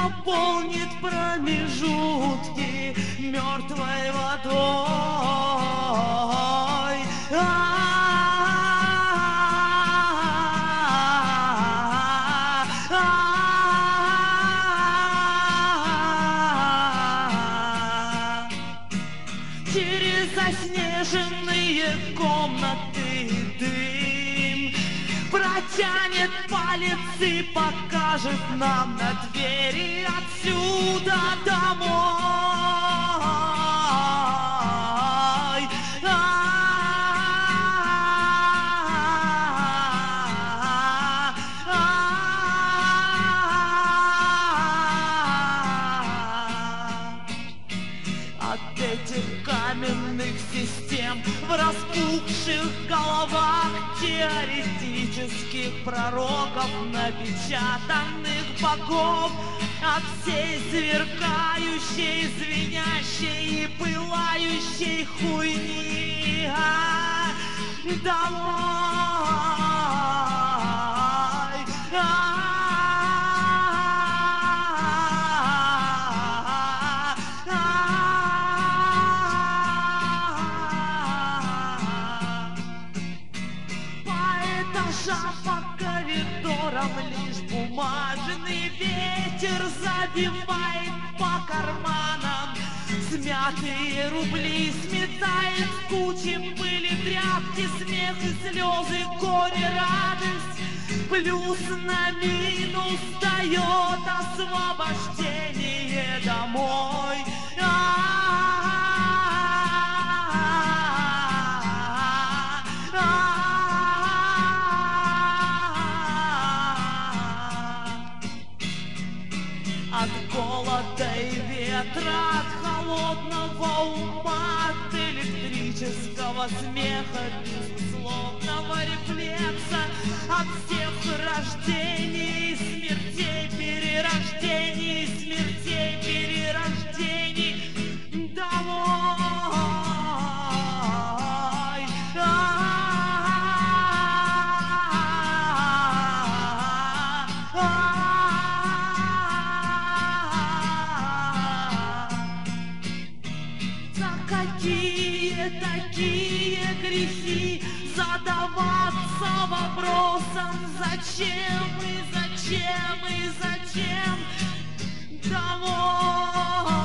заполнит промежутки мертвой водой. Через заснеженные комнаты дым протянет палец и покажет нам на двери отсюда домой. От этих каменных систем в распухших головах теоретических пророков, напечатанных богов, от всей сверкающей, звенящей и пылающей хуйни домой. По коридорам лишь бумажный ветер забивает по карманам. Смятые рубли сметает в кучи пыли, тряпки, смех и слезы, горе, радость. Плюс на минус дает освобождение домой. От голода и ветра, от холодного ума, от электрического смеха, безусловного рефлекса, от всех рождений, смертей, перерождений, смертей, перерождений домой. Какие такие грехи задаваться вопросом, зачем и зачем и зачем домой?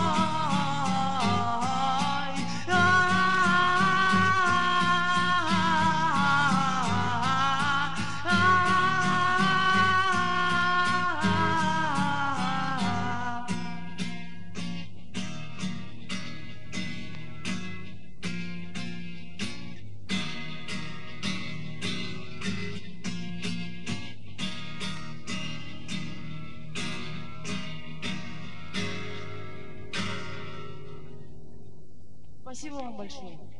Спасибо вам большое.